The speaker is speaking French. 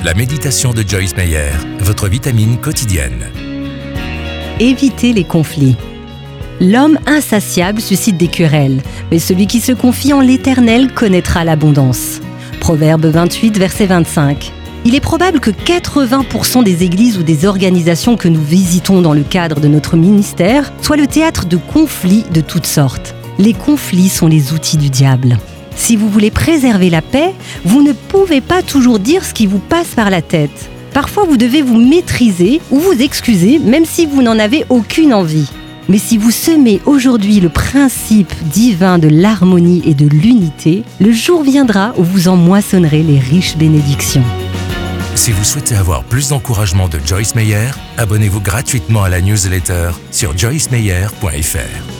La méditation de Joyce Meyer, votre vitamine quotidienne. Évitez les conflits. L'homme insatiable suscite des querelles, mais celui qui se confie en l'Éternel connaîtra l'abondance. Proverbe 28, verset 25. Il est probable que 80% des églises ou des organisations que nous visitons dans le cadre de notre ministère soient le théâtre de conflits de toutes sortes. Les conflits sont les outils du diable. Si vous voulez préserver la paix, vous ne pouvez pas toujours dire ce qui vous passe par la tête. Parfois, vous devez vous maîtriser ou vous excuser, même si vous n'en avez aucune envie. Mais si vous semez aujourd'hui le principe divin de l'harmonie et de l'unité, le jour viendra où vous en moissonnerez les riches bénédictions. Si vous souhaitez avoir plus d'encouragement de Joyce Meyer, abonnez-vous gratuitement à la newsletter sur joycemeyer.fr.